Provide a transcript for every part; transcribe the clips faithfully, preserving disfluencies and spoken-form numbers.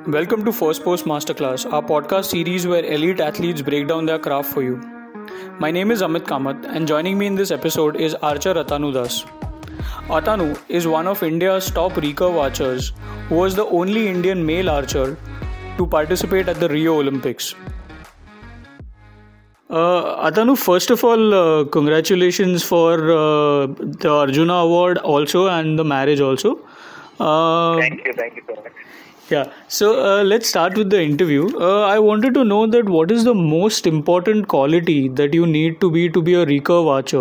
Welcome to First Post Masterclass, our podcast series where elite athletes break down their craft for you. My name is Amit Kamath, and joining me in this episode is archer Atanu Das. Atanu is one of India's top recurve archers, who was the only Indian male archer to participate at the Rio Olympics. Uh, Atanu, first of all, uh, congratulations for uh, the Arjuna Award also and the marriage also. Uh, thank you, thank you so much. Yeah, so uh, let's start with the interview. Uh, I wanted to know that what is the most important quality that you need to be to be a recurve archer?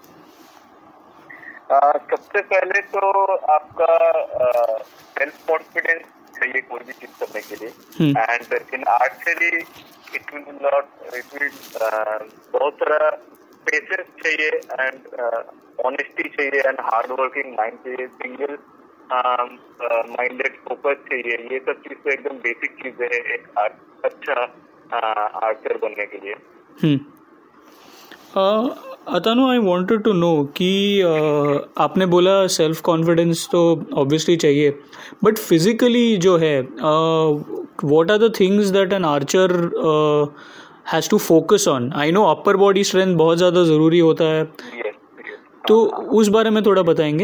Uh, सबसे पहले तो आपका self confidence चाहिए कोई भी चीज करने के लिए. And in archery it will not it will बहुत सारा पेशेंस चाहिए एंड ऑनेस्टी चाहिए एंड हार्ड वर्किंग माइंड चाहिए, सिंगल माइंडेड फोकस चाहिए. ये सब चीज तो एकदम बेसिक चीज है एक अच्छा आर्चर बनने के लिए. Atanu, I wanted to know कि uh, आपने बोला सेल्फ कॉन्फिडेंस तो ऑब्वियसली चाहिए, बट फिजिकली जो है what are the things that an archer has to focus on? I know upper body strength बहुत ज़्यादा ज़रूरी होता है. yes, yes. तो उस बारे में थोड़ा बताएंगे.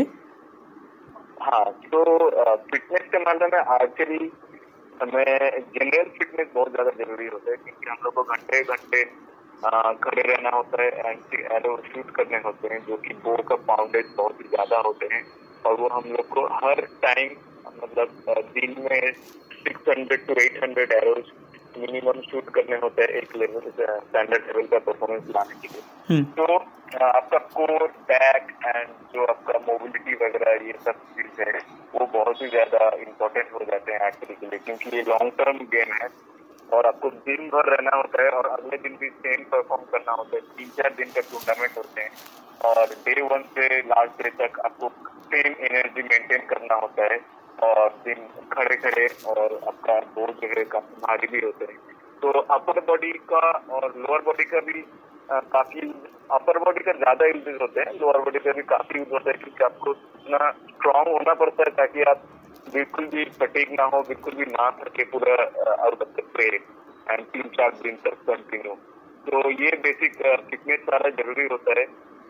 हाँ, तो फिटनेस के मामले में आर्चरी हमें जनरल फिटनेस बहुत ज्यादा जरूरी होता है, क्योंकि हम लोग को घंटे घंटे खड़े रहना होता है एंड एरो शूट करने होते हैं, जो कि बो का पाउंडेज बहुत ही ज्यादा होते हैं. और वो हम लोग को हर टाइम मतलब दिन में six hundred to eight hundred arrows minimum shoot करने होते हैं एक लेवल स्टैंडर्ड लेवल का परफॉर्मेंस लाने के लिए. तो आपका कोर, बैक एंड जो आपका मोबिलिटी वगैरह ये सब चीज है वो बहुत ही ज्यादा इम्पोर्टेंट हो जाते हैं आर्चरी के लिए, क्योंकि ये लॉन्ग टर्म गेम है और आपको दिन भर रहना होता है और अगले दिन भी सेम परफॉर्म करना होता है. तीन चार दिन का टूर्नामेंट होते हैं और डे वन से लास्ट डे तक आपको सेम एनर्जी मेंटेन करना होता है और दिन खड़े खड़े और आपका बोर्ड जो है काफी भारी भी होते हैं. तो अपर बॉडी का और लोअर बॉडी का भी आ, काफी अपर बॉडी का ज्यादा यूजेज होते हैं, लोअर बॉडी का भी काफी यूज होता है, क्योंकि आपको इतना स्ट्रांग होना पड़ता है ताकि आप बिल्कुल भी फटीग ना हो, बिल्कुल भी ना थके पूरा out of the play and तीन चार दिन तक कंटिन्यू. तो ये बेसिक फिटनेस सारा जरूरी होता है,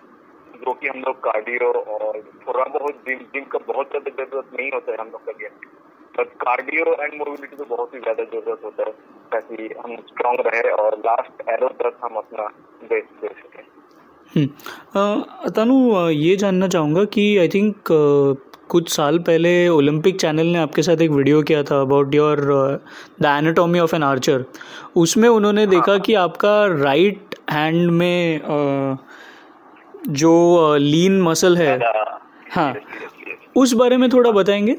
जो कि हम लोग कार्डियो और थोड़ा बहुत जिम जिम का बहुत ज्यादा जरूरत नहीं होता है हम लोग का game, but cardio and mobility तो बहुत ही ज्यादा जरूरत होता है ताकि हम स्ट्रांग रहे और लास्ट एरो तक हम अपना बेस्ट दे सकें. अतानु, ये जानना चाहूँगा कि आई थिंक कुछ साल पहले ओलंपिक चैनल ने आपके साथ एक वीडियो किया था about your the anatomy of an archer. उसमें उन्होंने देखा कि आपका राइट हैंड में uh, जो लीन uh, मसल है, हाँ, उस बारे में थोड़ा बताएंगे.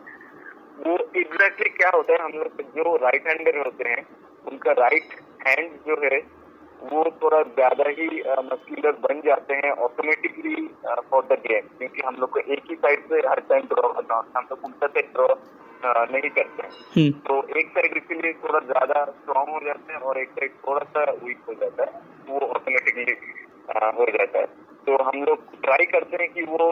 वो एग्जैक्टली क्या होता है, हम लोग जो राइट हैंडर होते हैं उनका राइट हैंड जो है वो थोड़ा ज्यादा ही मस्कुलर बन जाते हैं ऑटोमेटिकली फॉर द गेम, क्योंकि हम लोग को एक ही साइड से हर टाइम ड्रॉ करना होता है, हम लोग उल्टा से ड्रॉ नहीं करते हैं. तो एक साइड इसीलिए थोड़ा ज्यादा स्ट्रांग हो जाते हैं और एक साइड थोड़ा सा वीक हो जाता है, वो ऑटोमेटिकली हो जाता है. तो हम लोग ट्राई करते हैं कि वो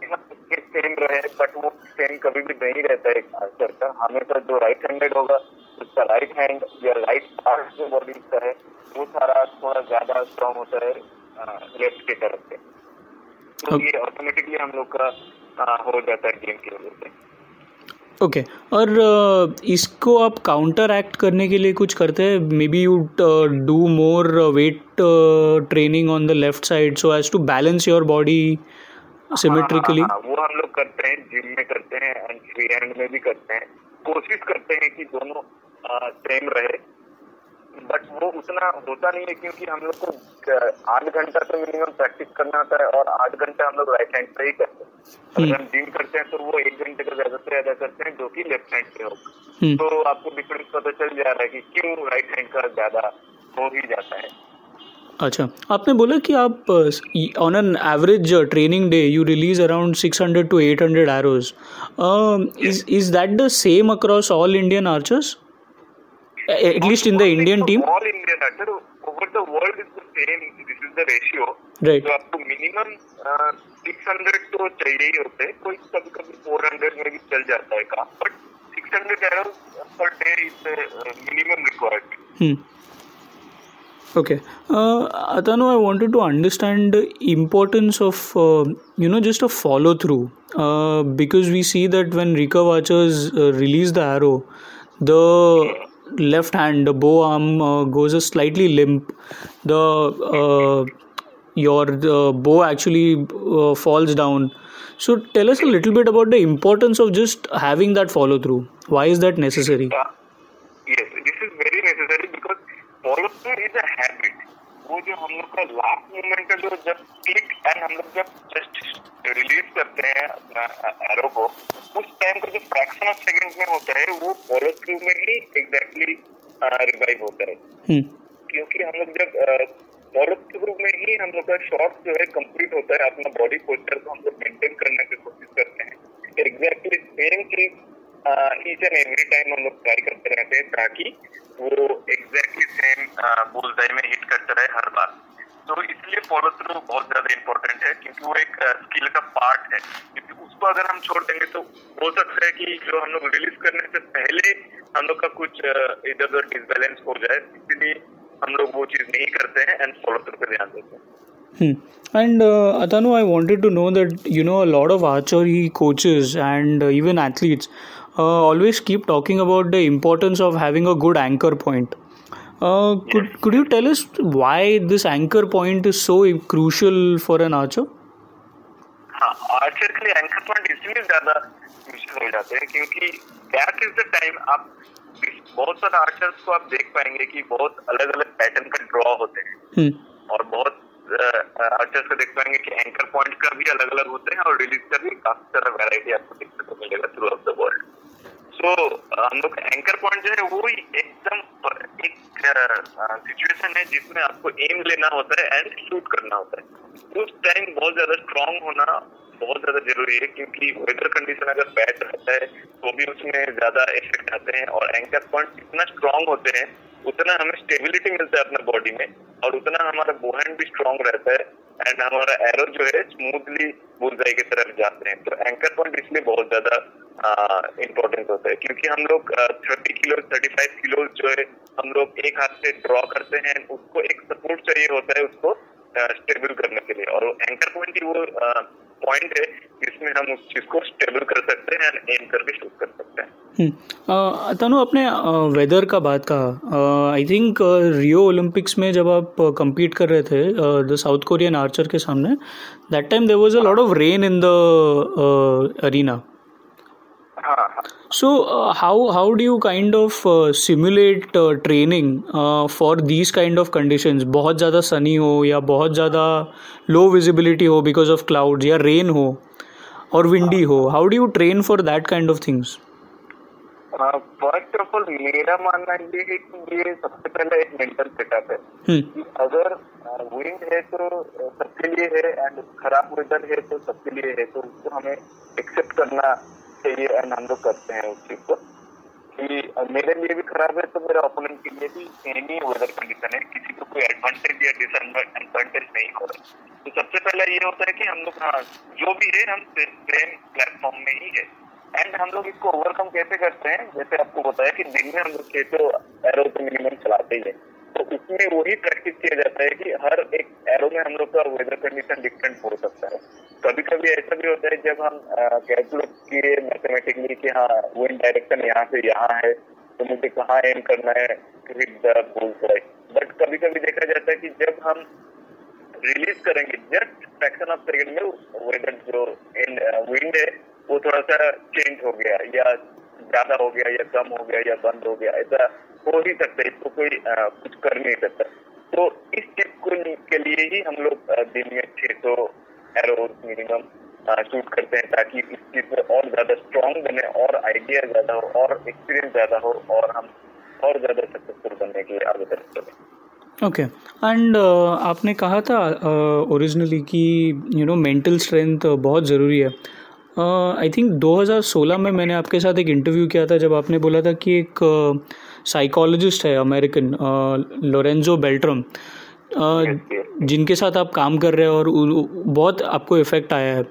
सेम रहे, बट वो सेम कभी भी नहीं रहता है. आर्चर का हमेशा जो राइट हैंडेड होगा उसका राइट हैंड या राइट पार्ट जो बॉडी का है वो सारा थोड़ा ज्यादा स्ट्रांग होता है लेफ्ट की तरफ से. तो ये ऑटोमेटिकली हम लोग का आ, हो जाता है गेम की वजह से. Okay okay. और uh, इसको आप काउंटर एक्ट करने के लिए कुछ करते हैं? Maybe you do more weight training on the left side so as to balance your body symmetrically. वो हम लोग करते हैं, जिम में करते हैं एंड फ्री हैंड में भी करते हैं. कोशिश करते हैं कि दोनों सेम रहे, बट वो उतना होता नहीं है, क्योंकि हम लोग को आठ घंटा तो मिनिमम प्रैक्टिस करना होता है और आठ घंटा हम लोग राइट हैंड से ही करते हैं. अगर हम जिम करते हैं तो वो एक घंटे का ज्यादा से ज्यादा करते हैं जो कि लेफ्ट हैंड से होगा. तो आपको डिफरेंस पता चल जा रहा है कि क्यों राइट हैंड का ज्यादा हो ही जाता है. अच्छा, आपने बोला कि आप on an average training day you release around six hundred to eight hundred arrows. Is is that the same across all Indian archers? At least in the Indian team? All Indian archer over the world is the same. This is the ratio. Right. तो आपको minimum six hundred तो चाहिए ही होते हैं, कोई कभी कभी four hundred में भी चल जाता है काम, but six hundred arrows per day is uh, minimum required. Hmm. Okay. Uh, Atanu, I wanted to understand the importance of, uh, you know, just a follow through. Uh, because we see that when recurve archers uh, release the arrow, the left hand, the bow arm uh, goes a slightly limp. The uh, your the bow actually uh, falls down. So tell us a little bit about the importance of just having that follow through. Why is that necessary? Uh, yes, this is very necessary because follow through is a habit. वो जो हम लोग का last moment का जो जब click and हम लोग जब जस्ट रिलीज करते हैं अपना एरो को, उस टाइम का जो फ्रैक्शन ऑफ सेकंड में होता है वो फॉलो थ्रू में ही एग्जैक्टली रिवाइव होता है. क्योंकि हम लोग जब फॉलो थ्रू में ही हम लोग का शॉट जो है कंप्लीट होता है, अपना बॉडी पोस्चर को हम लोग मेंटेन करने की कोशिश करते हैं. एग्जैक्टली सेम चीज ईच एंड एवरी टाइम हम लोग ट्राई करते रहते हैं ताकि वो एग्जैक्टली सेम बुलसआई में हिट करते रहे हर बार. तो इसलिए फॉलो थ्रू बहुत ज्यादा इम्पोर्टेंट है क्योंकि वो एक स्किल का पार्ट है. क्योंकि उसको अगर हम छोड़ देंगे तो हो सकता है कि जो हम लोग रिलीज करने से पहले हम लोग का कुछ इधर उधर डिसबैलेंस हो जाए, इसलिए हम लोग वो चीज नहीं करते हैं एंड फॉलो थ्रू पे ध्यान देते हैं. Hmm. And uh, Atanu, I wanted to know that, you know, a lot of archery coaches and uh, even athletes uh, always keep talking about the importance of having a good anchor point. Uh, could could you tell us why this anchor point is so crucial for an archer? हाँ, archer के लिए anchor point इसलिए ज्यादा crucial हो जाते हैं क्योंकि that is the time आप बहुत सारे आर्चर्स को आप देख पाएंगे कि बहुत अलग अलग पैटर्न का ड्रॉ होते हैं. hmm. और बहुत आर्चर्स को देख पाएंगे कि एंकर पॉइंट का भी अलग अलग होते हैं और रिलीज का भी काफी सारा वैरायटी आपको देखने को मिलेगा throughout the world. So हम लोग एंकर पॉइंट जो है वो एकदम एक सिचुएशन है जिसमें आपको एम लेना होता है एंड शूट करना होता है. उस टाइम बहुत ज्यादा स्ट्रांग होना बहुत ज्यादा जरूरी है क्योंकि वेदर कंडीशन अगर बैड रहता है तो भी उसमें ज्यादा इफेक्ट आते हैं. और एंकर पॉइंट जितना स्ट्रांग होते हैं उतना हमें स्टेबिलिटी मिलता है अपने बॉडी में और उतना हमारा बोहैंड भी स्ट्रांग रहता है एंड हमारा एरो जो है स्मूथली बुलसआई की तरफ जाते हैं. तो एंकर पॉइंट इसलिए बहुत ज्यादा इम्पोर्टेंट होता है क्योंकि हम लोग thirty kilo thirty five kilo जो है हम लोग एक हाथ से ड्रॉ करते हैं, उसको एक सपोर्ट चाहिए होता है उसको स्टेबल करने के लिए. और एंकर पॉइंट ही वो पॉइंट है जिसमें हम उस चीज को स्टेबल कर सकते हैं एंड एम करके शूट कर सकते हैं. तनु, आपने वेदर का बात कहा. आई थिंक रियो ओलंपिक्स में जब आप compete कर रहे थे द साउथ कोरियन आर्चर के सामने, that time there was a lot of rain in the arena. So uh, how how do you kind of uh, simulate uh, training uh, for these kind of conditions? बहुत ज़्यादा sunny हो या बहुत ज़्यादा low visibility हो because of clouds या rain हो और windy हो. How do you train for that kind of things? First of all मेरा मानना ये है कि ये सबसे पहले एक मेंटल सेटअप है. कि अगर विंड है तो सबके लिए है एंड खराब वेदर है तो सबके लिए है, तो उसको हमें एक्सेप्ट करना चाहिए एंड हम लोग करते हैं उस चीज को कि मेरे लिए भी खराब है तो मेरा ओपोनेंट के लिए भी सेम ही वेदर कंडीशन है, किसी को कोई एडवांटेज या डिसएडवांटेज नहीं हो रहा है. तो सबसे पहला ये होता है कि हम लोग हाँ जो भी है हम सेम प्लेटफॉर्म में ही है एंड हम लोग इसको ओवरकम कैसे करते हैं. जैसे आपको बताया कि दिन में हम लोग खेतों एरो तो मिनिमम चलाते ही है, तो उसमें वही प्रैक्टिस किया जाता है कि हर एक एरो में हम लोग का वेदर कंडीशन डिफरेंट हो सकता है. कभी कभी ऐसा भी होता है जब हम कैलकुलेट किए मैथमेटिकली कि हाँ विंड डायरेक्शन यहाँ से यहाँ है तो मुझे कहाँ एम करना है विद द बुलसआई. बट कभी कभी देखा जाता है कि जब हम रिलीज करेंगे जस्ट फ्रैक्शन ऑफ सेकंड में वेदर जो विंड है वो थोड़ा सा चेंज हो गया या ज्यादा हो गया या कम हो गया या बंद हो गया, ऐसा हो ही सकता है. इसको कोई आ, कुछ कर नहीं सकता. तो इस चीज को के लिए ही हम लोग दिन में छह सौ एरोज मिनिमम शूट करते हैं ताकि इस चीज में और ज्यादा स्ट्रांग बने और आइडिया ज्यादा हो और एक्सपीरियंस ज्यादा हो और हम और ज्यादा सक्सेसफुल बनने के लिए आगे बढ़ सकें. ओके. एंड आपने कहा था ओरिजिनली uh, कि यू नो मेंटल स्ट्रेंथ बहुत ज़रूरी है. आई थिंक दो हज़ार सोलह में मैंने आपके साथ एक इंटरव्यू किया था जब आपने बोला था कि एक साइकोलॉजिस्ट uh, है अमेरिकन लोरेंजो बेल्ट्रम जिनके साथ आप काम कर रहे हैं और बहुत आपको इफ़ेक्ट आया है.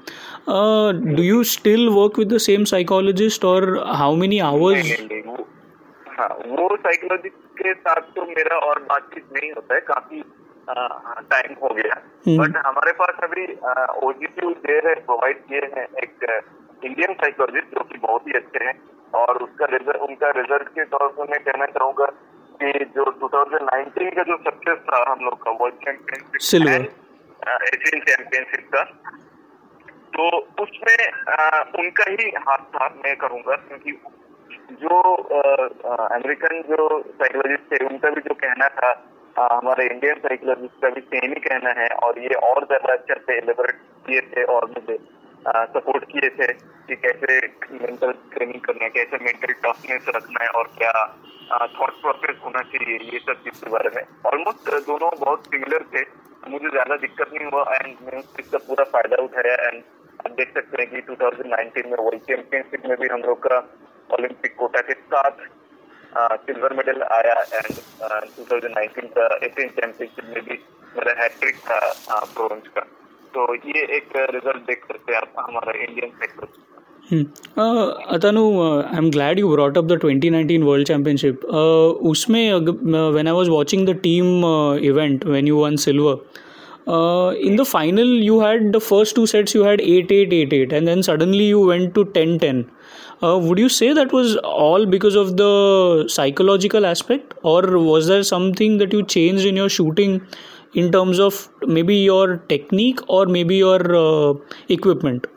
Uh, do you still work with the same psychologist, or how many नहीं hours? नहीं नहीं वो हाँ वो साइकोलॉजिस्ट के साथ तो मेरा और बातचीत नहीं होता है, काफी टाइम हो गया। हम्म। बट हमारे पास अभी ओजीपी दे रहे प्रोवाइड किए हैं एक इंडियन साइकोलॉजिस्ट जो कि बहुत ही अच्छे हैं, और उसका रिजल्ट उनका रिजल्ट के तौर पर मैं कहना चाहूंगा कि जो दो हज़ार उन्नीस का जो सक्सेस था हम लोग का world championship Silver. And Asian championship का, तो उसमें आ, उनका ही हाथ था मैं कहूँगा, क्योंकि जो अमेरिकन जो साइकोलॉजिस्ट थे उनका भी जो कहना था आ, हमारे इंडियन साइकोलॉजिस्ट का भी सेम ही कहना है, और ये और ज्यादा अच्छे से एलिबरेट किए थे और मुझे सपोर्ट किए थे कि कैसे मेंटल ट्रेनिंग करना है, कैसे मेंटल टफनेस रखना है, और क्या थॉट प्रोसेस होना चाहिए, ये सब चीज के बारे में ऑलमोस्ट दोनों बहुत सिमिलर थे। मुझे ज्यादा दिक्कत नहीं हुआ एंड मैं उस चीज का पूरा फायदा उठाया। एंड आप देख सकते हैं कि दो हज़ार उन्नीस में वर्ल्ड चैंपियनशिप में भी हम लोग का ओलंपिक कोटा के साथ सिल्वर मेडल आया, एंड दो हज़ार उन्नीस का एशियन चैंपियनशिप में भी मेरा हैट्रिक था ब्रोंज का। तो ये एक रिजल्ट देख सकते हैं आप हमारा Indian sector. Hmm. Uh, Atanu, uh, I'm glad you brought up the twenty nineteen World Championship. Uh, उसमें uh, when I was watching the team uh, event when you won silver, uh, in the final you had the first two sets you had eight eight eight eight, and then suddenly you went to ten ten. Uh, would you say that was all because of the psychological aspect, or was there something that you changed in your shooting in terms of maybe your technique or maybe your uh, equipment?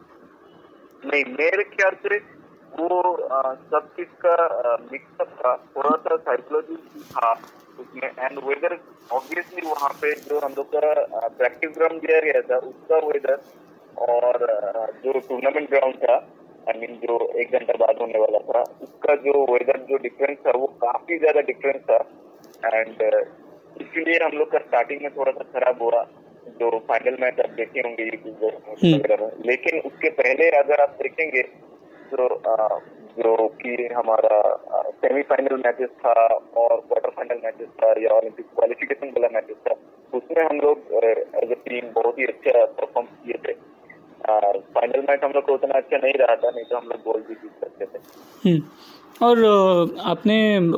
नहीं, मेरे ख्याल से वो आ, सब चीज का mix up था, थोड़ा सा साइकोलॉजी था उसमें, एंड वेदर ऑब्वियसली वहाँ पे जो हम लोग का प्रैक्टिस ग्राउंड दिया गया था उसका वेदर और आ, जो टूर्नामेंट ग्राउंड था, आई मीन जो एक घंटा बाद होने वाला था, उसका जो वेदर जो डिफरेंस था वो काफी ज्यादा डिफरेंस था। एंड इसलिए हम लोग का स्टार्टिंग में थोड़ा सा खराब हुआ, जो फाइनल मैच आप देखे होंगे यूट्यूब वगैरह में। लेकिन उसके पहले अगर आप देखेंगे तो जो कि हमारा सेमीफाइनल मैचेस था और क्वार्टर फाइनल मैचेस था या ओलंपिक क्वालिफिकेशन वाला मैचेस था, उसमें हम लोग एज ए टीम बहुत ही अच्छा परफॉर्म किए थे। फाइनल मैच हम लोग को उतना अच्छा नहीं रहा था, नहीं तो हम लोग गोल भी जीत सकते थे। और आपने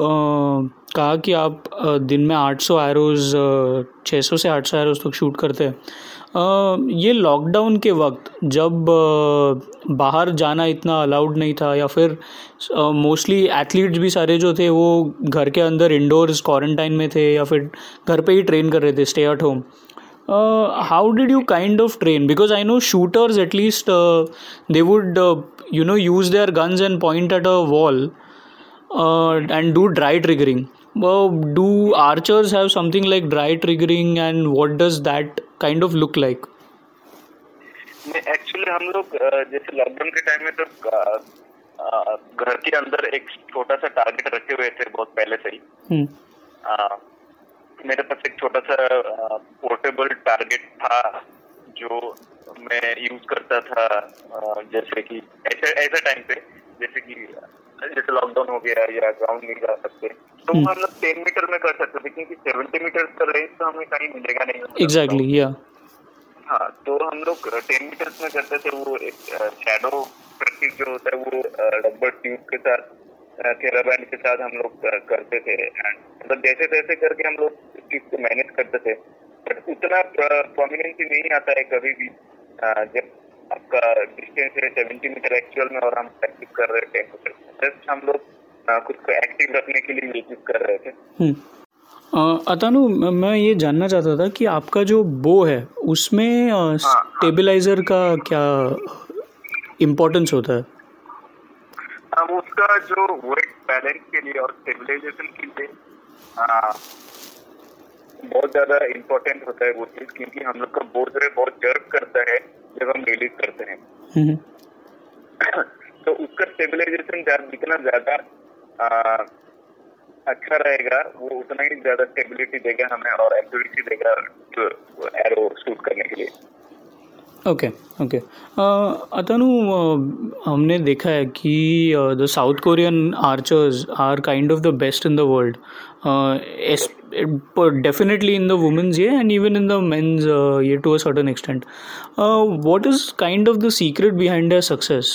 कहा कि आप दिन में आठ सौ एरोज छह सौ से आठ सौ एरोज तक शूट करते हैं। ये लॉकडाउन के वक्त जब बाहर जाना इतना अलाउड नहीं था, या फिर मोस्टली एथलीट्स भी सारे जो थे वो घर के अंदर इंडोर्स क्वारंटाइन में थे या फिर घर पे ही ट्रेन कर रहे थे, stay at home, how did you kind of train? Because I know shooters at least uh, they would uh, you know use their guns and point at a wall uh, and do dry triggering. Uh, do archers have something like dry triggering, and what does that kind of look like? Actually हम लोग जैसे lockdown के time में तो घर के अंदर एक छोटा सा टारगेट रखे हुए थे बहुत पहले से ही। मेरे पास एक छोटा सा पोर्टेबल टारगेट था जो मैं यूज करता था, जैसे कि ऐसे ऐसे टाइम पे जैसे कि जैसे लॉकडाउन हो गया या ग्राउंड नहीं जा सकते, तो हम लोग टेन मीटर में कर सकते थे, क्योंकि सेवेंटी मीटर का रेंज तो हमें कहीं मिलेगा नहीं। एग्जैक्टली, या हाँ, तो हम लोग टेन मीटर में करते थे। वो एक शैडो प्रैक्टिस जो होता है वो रबर ट्यूब के साथ केरा बैंड के साथ हम लोग करते थे, मतलब जैसे तैसे करके हम लोग इस चीज को मैनेज करते थे। बट उतना प्रोमिनेंसी नहीं आता है कभी भी जब आपका डिस्टेंस है सेवेंटी मीटर एक्चुअल में और हम प्रैक्टिस कर रहे थे। जस्ट हम लोग खुद को एक्टिव रखने के लिए ये चीज कर रहे थे। अतानु, मैं ये जानना चाहता था कि आपका जो बो है उसमें स्टेबलाइजर का क्या इम्पोर्टेंस होता है? अब उसका जो वेट बैलेंस के लिए और स्टेबलाइजेशन के लिए आ, बहुत ज्यादा इम्पोर्टेंट होता है वो चीज, क्योंकि हम लोग का बो जो है बहुत जर्क करता है जब हम रिलीज करते हैं। तो उसका स्टेबलाइजेशन जितना ज्यादा अच्छा रहेगा वो उतना ही ज्यादा स्टेबिलिटी देगा हमें और एक्यूरेसी देगा एरो शूट करने के लिए। ओके ओके अतनु uh, हमने देखा है कि the South Korean archers are kind of the best in the world definitely in the women's yeah and even in the men's yeah to a certain extent what is kind of the secret behind their success?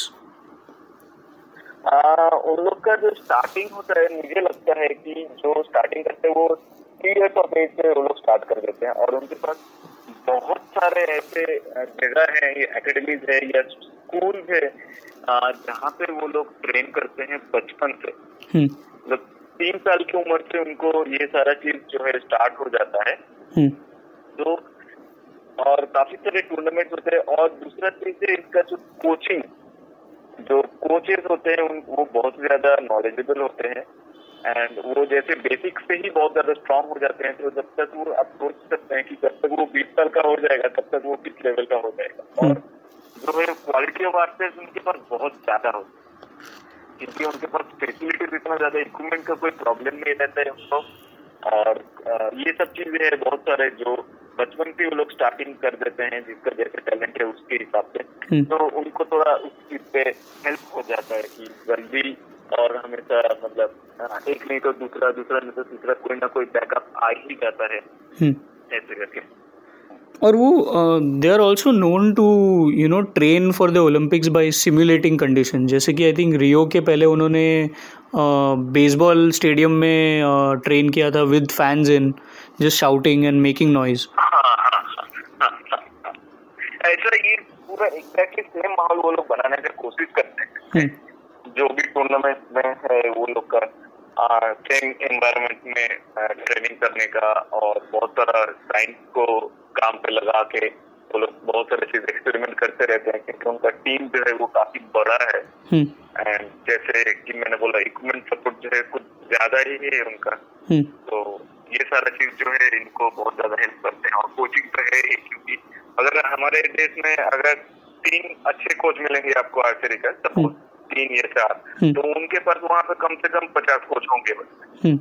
उन लोग का जो starting होता है, मुझे लगता है कि जो स्टार्टिंग करते हैं वो थ्री इयर्स ऑफ एज से वो लोग स्टार्ट कर देते हैं और उनके पास बहुत सारे ऐसे जगह है, ये एकेडमीज है या स्कूल है जहाँ पे वो लोग ट्रेन करते हैं बचपन से। मतलब तीन साल की उम्र से उनको ये सारा चीज जो है स्टार्ट हो जाता है। तो और काफी सारे टूर्नामेंट होते हैं और दूसरा चीज है इसका जो कोचिंग, जो कोचेस होते हैं वो बहुत ज्यादा नॉलेजेबल होते हैं एंड वो जैसे बेसिक से ही बहुत ज्यादा स्ट्रांग हो जाते हैं। तो जब तक वो आप सोच सकते हैं कि जब तक वो बीस साल का हो जाएगा तब तक वो किस लेवल का हो जाएगा। और जो है क्वालिटी ऑफ आर्चर्स उनके पास बहुत ज्यादा होती है क्योंकि उनके पास फैसिलिटीज इतना ज्यादा, इक्विपमेंट का कोई प्रॉब्लम नहीं रहता है उनको। और ये सब चीजें है बहुत सारे जो बचपन से वो लोग स्टार्टिंग कर देते हैं, जिसका जैसे टैलेंट है उसके हिसाब से, तो उनको थोड़ा उस चीज पे हेल्प हो जाता है कि जल्दी और हमेशा मतलब एक नहीं तो दूसरा, दूसरा नहीं तो तीसरा, कोई ना कोई बैकअप आ ही जाता है ऐसे करके। और वो they are also known to you know train for the Olympics by simulating condition. जैसे कि आई थिंक रियो के पहले उन्होंने बेसबॉल स्टेडियम में ट्रेन किया था with fans in, just shouting and making noise. ऐसा ये पूरा एग्जैक्टली सेम माहौल वो लोग बनाने की कोशिश करते हैं जो भी टूर्नामेंट में है वो लोग का सेम एनवायरनमेंट में ट्रेनिंग करने का और बहुत सारा साइंस को काम पे लगा के वो लोग बहुत सारे चीज एक्सपेरिमेंट करते रहते हैं क्योंकि उनका टीम जो है वो काफी बड़ा है एंड जैसे कि मैंने बोला इक्विपमेंट सपोर्ट जो है कुछ ज्यादा ही है उनका। तो ये सारा चीज जो है इनको बहुत ज्यादा हेल्प करते हैं और कोचिंग तो है ही क्योंकि अगर हमारे देश में अगर तीन अच्छे कोच मिलेंगे आपको आर्चरी का, सपोज तीन या चार, तो उनके पास वहाँ पे कम से कम पचास कोच होंगे बस।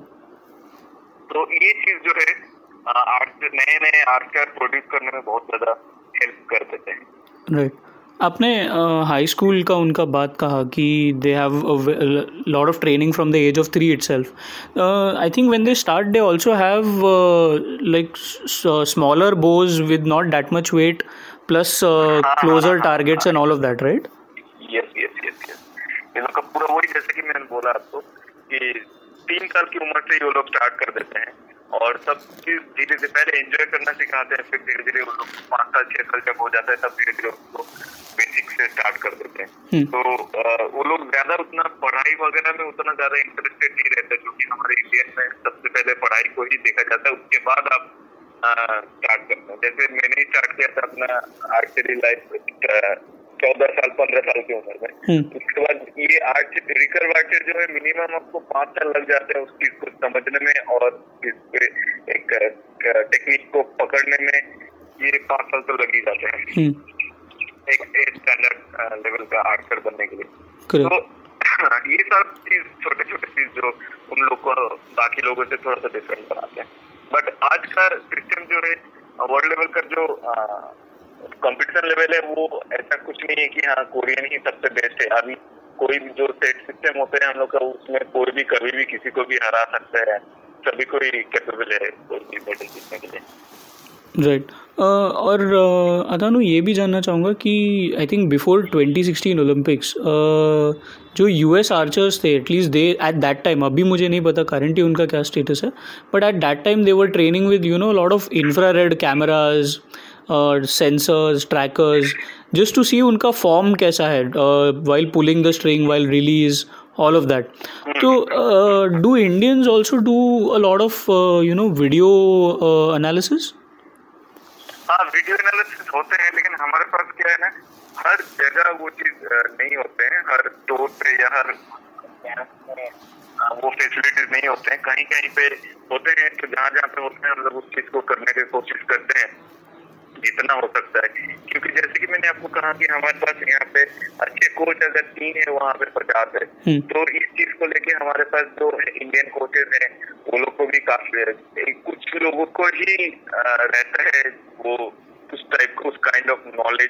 तो ये चीज जो है आर्ट नए नए आर्चर प्रोड्यूस करने में बहुत ज्यादा हेल्प कर देते हैं। राइट। आपने हाई स्कूल का उनका बात कहा कि they have lot of training from the age of three itself. I think when they start they also have like smaller bows with not that much weight plus closer targets and all of that, right? Yes yes yes yes ये लोग का पूरा वही, जैसे कि मैंने बोला आपको कि तीन साल की उम्र से ये लोग स्टार्ट कर देते हैं और सब चीज धीरे धीरे पहले एंजॉय करना सिखाते हैं, फिर धीरे धीरे वो लोग पाँच साल छह साल जब हो जाता है तब धीरे धीरे उसको बेसिक से स्टार्ट कर देते हैं। तो आ, वो लोग ज्यादा उतना पढ़ाई वगैरह में उतना ज्यादा इंटरेस्टेड नहीं रहते क्योंकि हमारे इंडियन में सबसे पहले पढ़ाई को ही देखा जाता है, उसके बाद आप स्टार्ट करते हैं। जैसे मैंने ही स्टार्ट किया था अपना आर्चरी लाइफ चौदह साल पंद्रह साल की उम्र में। उसके बाद ये आर्च रिकर्व आर्चर जो है मिनिमम आपको पाँच साल लग जाते हैं उस चीज को समझने में और इस एक टेक्निक को पकड़ने में, ये पाँच साल तो लग ही जाते हैं एक स्टैंडर्ड लेवल का आर्चर बनने के लिए। तो ये सब चीज छोटे छोटे चीज जो उन लोग को बाकी लोगों से थोड़ा सा डिफरेंट बनाते हैं। बट आज का सिस्टम जो है वर्ल्ड लेवल का जो कंपटीशन लेवल है वो ऐसा कुछ नहीं है कि हाँ कोरियन ही सबसे बेस्ट है। अभी कोई भी जो सेट सिस्टम होते हैं हम लोग का उसमें कोई भी कभी भी किसी को भी हरा सकता है, सभी कोई कैपेबल है कोई भी मेडल जीतने के लिए। Right right. uh, और uh, अतानु ये भी जानना चाहूँगा कि I think before twenty sixteen Olympics जो यूएस आर्चर्स थे at least they at that time, अभी मुझे नहीं पता करेंटली उनका क्या स्टेटस है, but at that time they were training with you know lot of infrared cameras और sensors trackers just to see उनका फॉर्म कैसा है while pulling the string while release all of that. So uh, do Indians also do a lot of uh, you know video uh, analysis? हाँ video analysis होते हैं लेकिन हमारे पास क्या है ना, हर जगह वो चीज नहीं होते हैं, हर स्टोर पे या हर वो फैसिलिटीज नहीं होते हैं। कहीं कहीं पे होते हैं तो जहाँ जहाँ पे होते हैं हम लोग उस चीज को करने की कोशिश करते हैं जितना हो सकता है, क्योंकि जैसे कि मैंने आपको कहा कि हमारे पास यहाँ पे अच्छे कोच अगर तीन है वहाँ पे पचास है, तो इस चीज को लेके हमारे पास जो है इंडियन कोचेज हैं वो लोग को भी काफी कुछ लोगों को ही रहता है वो उस टाइप का उस काइंड ऑफ नॉलेज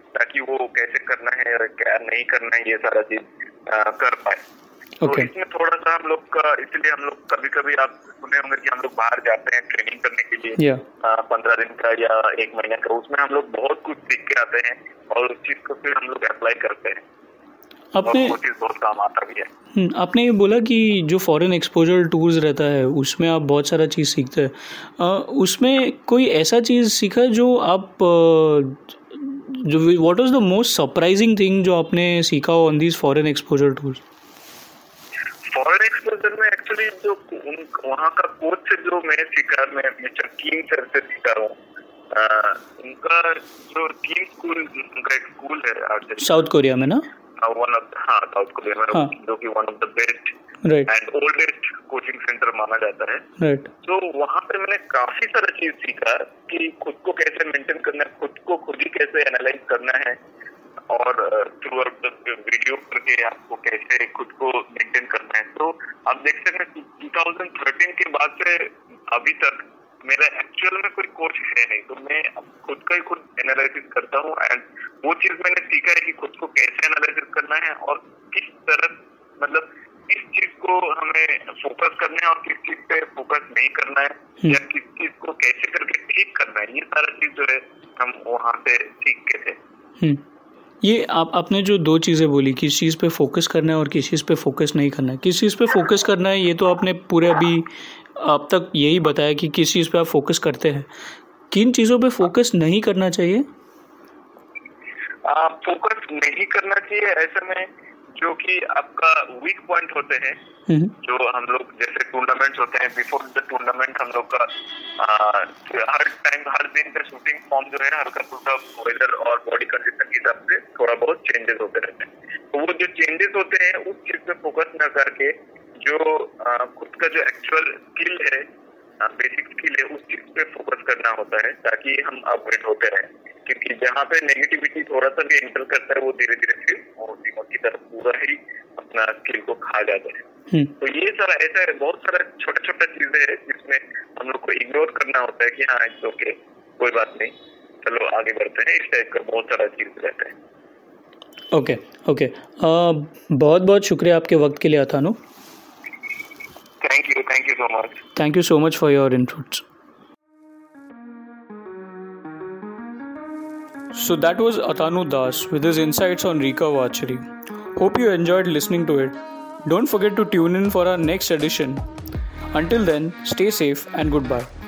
ताकि वो कैसे करना है और क्या नहीं करना है ये सारा चीज कर पाए। तो okay. इसमें थोड़ा सा हम लोग का, इसलिए हम लोग कभी कभी आप सुने होंगे कि हम लोग बाहर जाते हैं ट्रेनिंग करने के लिए पंद्रह yeah. दिन का या एक महीने का, उसमें हम लोग बहुत कुछ सीख के आते हैं और उस चीज को फिर हम लोग अप्लाई करते हैं। आपने वो चीज बहुत काम आता भी है। आपने ये बोला कि जो फॉरेन एक्सपोजर टूर्स रहता है उसमें आप बहुत सारा चीज़ सीखते हैं, उसमें कोई ऐसा चीज़ सीखा जो आप जो what was the most surprising thing जो आपने सीखा on these foreign exposure tours? Foreign exposure में एक्चुअली जो वहाँ का कोच से जो मैंने सीखा, मैं मिस्टर कीम सर से सीखा हूँ। उनका जो कीम स्कूल, उनका एक स्कूल है साउथ कोरिया में ना, वन ऑफ हाँ साउथ कोरिया में हाँ. जो कि one of the best and oldest coaching centre माना जाता है। right. तो वहाँ पे मैंने काफी सारा चीज सीखा कि खुद को कैसे मेंटेन करना है, खुद को खुद ही कैसे एनालाइज करना है और थ्रू आउट द वीडियो करके आपको कैसे खुद को मेंटेन करना है। तो आप देख सकते हैं दो हज़ार तेरह के बाद से अभी तक मेरा एक्चुअल में कोई कोच है नहीं, तो मैं खुद का ही खुद एनालिसिस करता हूँ एंड वो चीज मैंने सीखा है कि खुद को कैसे एनालिसिस करना है और किस तरह, मतलब किस चीज को हमें फोकस करना है और किस चीज पे फोकस नहीं करना है या किस चीज को कैसे करके ठीक करना है, ये सारा चीज जो है हम वहाँ से सीख के थे। ये आप आपने जो दो चीज़ें बोली, किस चीज़ पे फोकस करना है और किस चीज़ पे फोकस नहीं करना है, किस चीज़ पे फोकस करना है ये तो आपने पूरे अभी अब तक यही बताया कि किस चीज़ पे आप फोकस करते हैं। किन चीज़ों पे फोकस नहीं करना चाहिए? आ, फोकस नहीं करना चाहिए ऐसे में जो कि आपका वीक पॉइंट होते हैं, जो हम लोग जैसे टूर्नामेंट्स होते हैं, बिफोर द टूर्नामेंट हम लोग का आ, हर टाइम हर दिन का शूटिंग फॉर्म जो है हल्का फुल्का वेदर और बॉडी कंडीशन के हिसाब से थोड़ा बहुत चेंजेस होते रहते हैं। तो वो जो चेंजेस होते हैं उस चीज पे फोकस न करके जो आ, खुद का जो एक्चुअल स्किल है, बेसिक स्किल है, उस चीज पे फोकस करना होता है ताकि हम अपग्रेड होते रहें। क्योंकि जहाँ पे नेगेटिविटी थोड़ा सा भी एंटर करता है वो धीरे धीरे फिर और दिमाग की तरफ पूरा ही अपना स्किल को खा जाता है। तो ये सारा ऐसा है, बहुत सारा छोटा छोटा चीजें हैं जिसमें हम लोग को इग्नोर करना होता है कि हाँ इट्स ओके, कोई बात नहीं, चलो आगे बढ़ते हैं, इस टाइप का बहुत सारा चीज रहता है। ओके ओके बहुत बहुत शुक्रिया आपके वक्त के लिए Atanu. Thank you, thank you so much. Thank you so much for your inputs. So that was Atanu Das with his insights on recurve archery. Hope you enjoyed listening to it. Don't forget to tune in for our next edition. Until then, stay safe and goodbye.